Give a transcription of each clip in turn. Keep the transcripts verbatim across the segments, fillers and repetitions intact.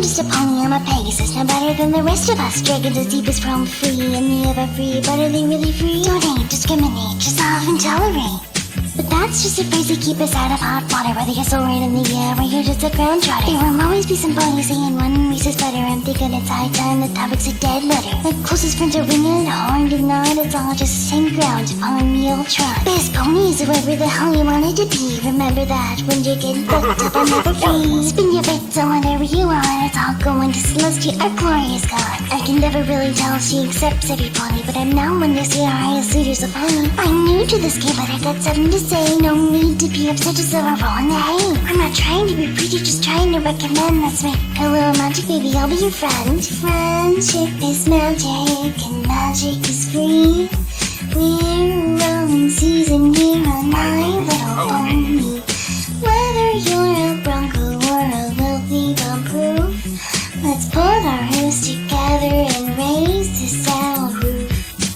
just a pony, I'm a Pegasus, no better than the rest of us. Dragons as deep as roam free, and the ever free, but are they really free? Don't hate, discriminate, just love and tolerate. But that's just a phrase to keep us out of hot water. Whether you're so right in the air or you're just a ground trotter. There will always be some ponies saying one race is better. I'm thinking it's high time the topic's a dead letter. My closest friends are winged, horned and not. It's all just the same ground upon me old trot. Best ponies, whoever the hell you wanted to be. Remember that when you get booked up, I'm never free. Spin your bits on whatever you want. It's all going to Celestia or Gloria's God. I can never really tell if she accepts every pony, but I'm now one to see her highest leaders of pony. I'm new to this game, but I got something to say. No need to be upset, just a roll in the hay. I'm not trying to be pretty, just trying to recommend. Let's make a little magic, baby, I'll be your friend. Friendship is magic, and magic is free. We're rolling season here on my little pony. Whether you're a Bronco or a Lily Bomb-proof, let's put our hooves together and raise the saddle roof.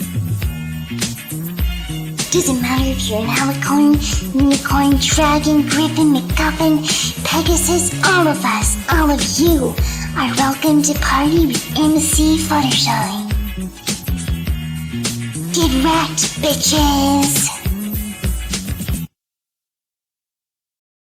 Doesn't matter if you're an alicorn, unicorn, dragon, griffin, MacGuffin, Pegasus, all of us, all of you are welcome to party with M C Fluttershy. Get wrecked, bitches!